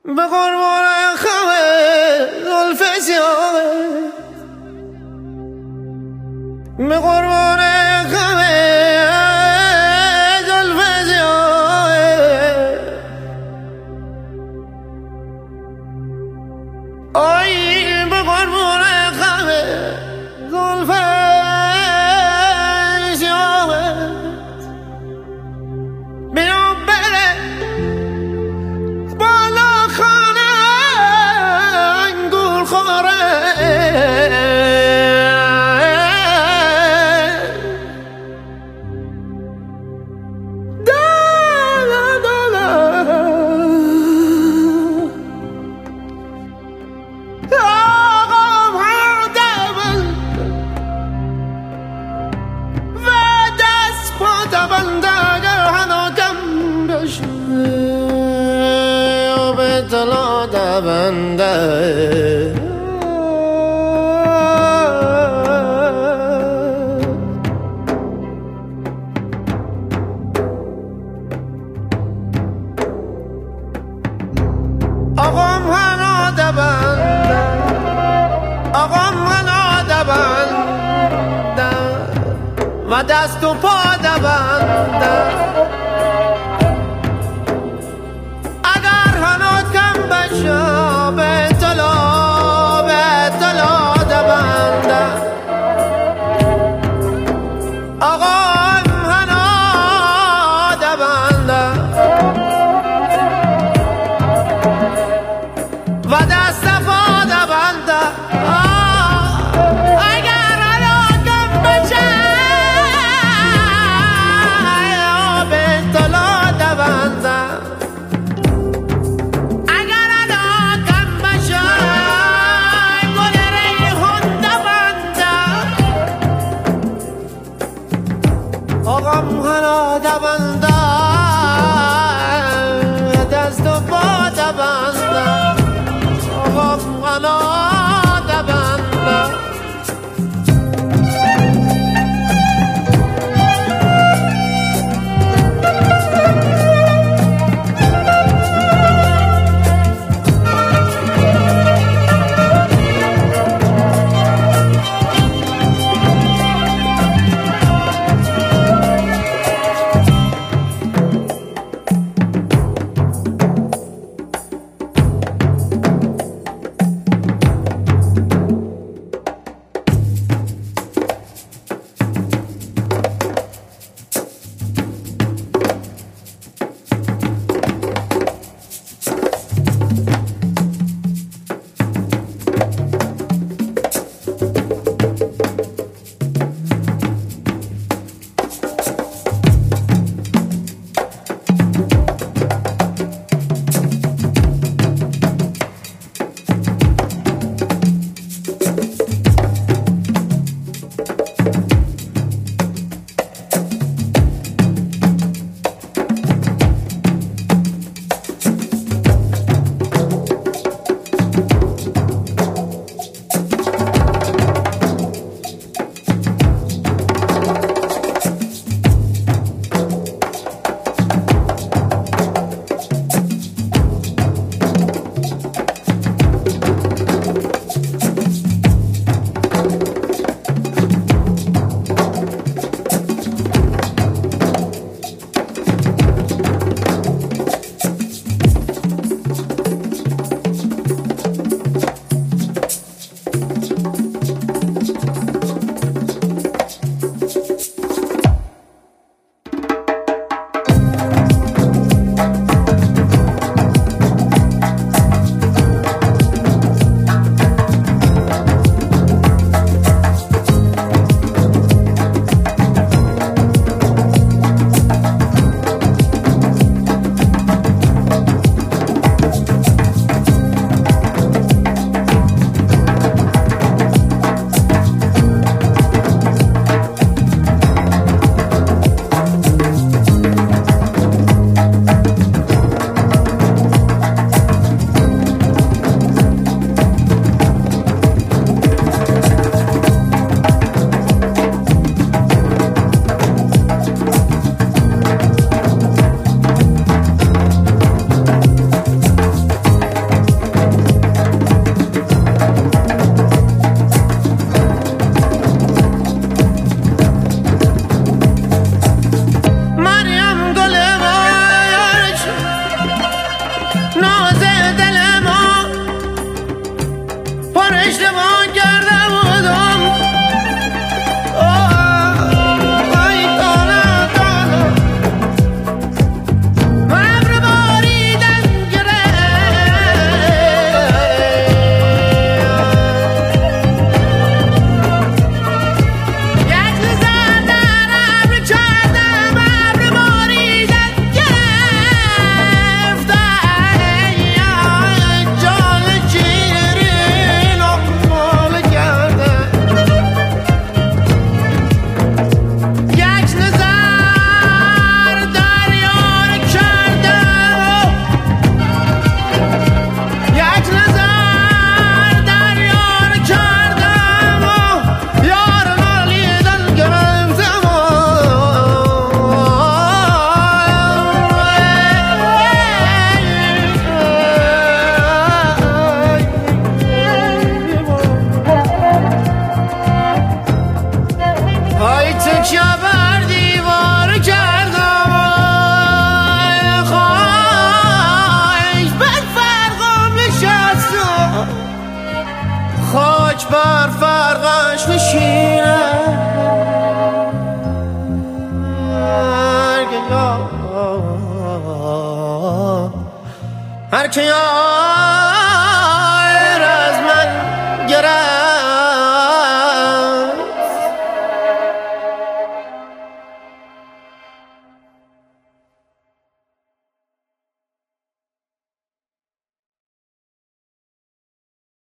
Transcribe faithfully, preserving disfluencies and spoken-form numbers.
به قربان خم زلف سیاه، به قربان خم زلف سیاه، آی به قربان خم زلف سیاه، بیا بره بالا خانه انگور خوره، طلا دبنده آقام هنا دبنده، آقام هنا دبنده و دست و پا دبنده، به طلا به طلا دبنده آقا هنا دبنده و دست پا دبنده، اگر هلاکم بشه به ناز دل ما پر اشتباه کرده بودم آی دانه دانه ابر باریدن تکیه بر دیوار کردم خاک بر فرقم نشستم خاک بر فرقش نشینه هر که یاد